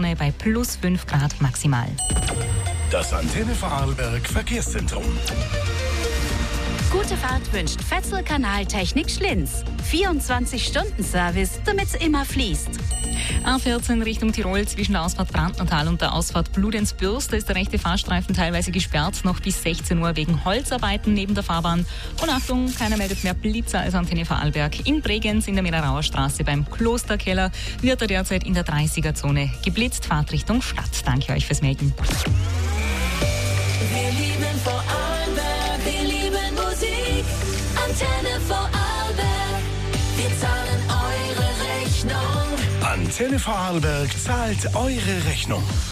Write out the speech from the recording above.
Sonne bei plus 5 Grad maximal. Das Antenne Vorarlberg Verkehrszentrum. Gute Fahrt wünscht Fetzel Kanaltechnik Schlinz. 24-Stunden-Service, damit's immer fließt. A14 Richtung Tirol zwischen der Ausfahrt Brandnertal und der Ausfahrt Bludenz-Bürs. Da ist der rechte Fahrstreifen teilweise gesperrt, noch bis 16 Uhr wegen Holzarbeiten neben der Fahrbahn. Und Achtung, keiner meldet mehr Blitzer als Antenne Vorarlberg. In Bregenz in der Medarauer Straße beim Klosterkeller wird er derzeit in der 30er-Zone geblitzt. Fahrtrichtung Stadt. Danke euch fürs Melden. Wir lieben Vorarlberg, wir lieben Musik. Antenne Vorarlberg, wir zahlen eure Rechnung. Antenne Vorarlberg zahlt eure Rechnung.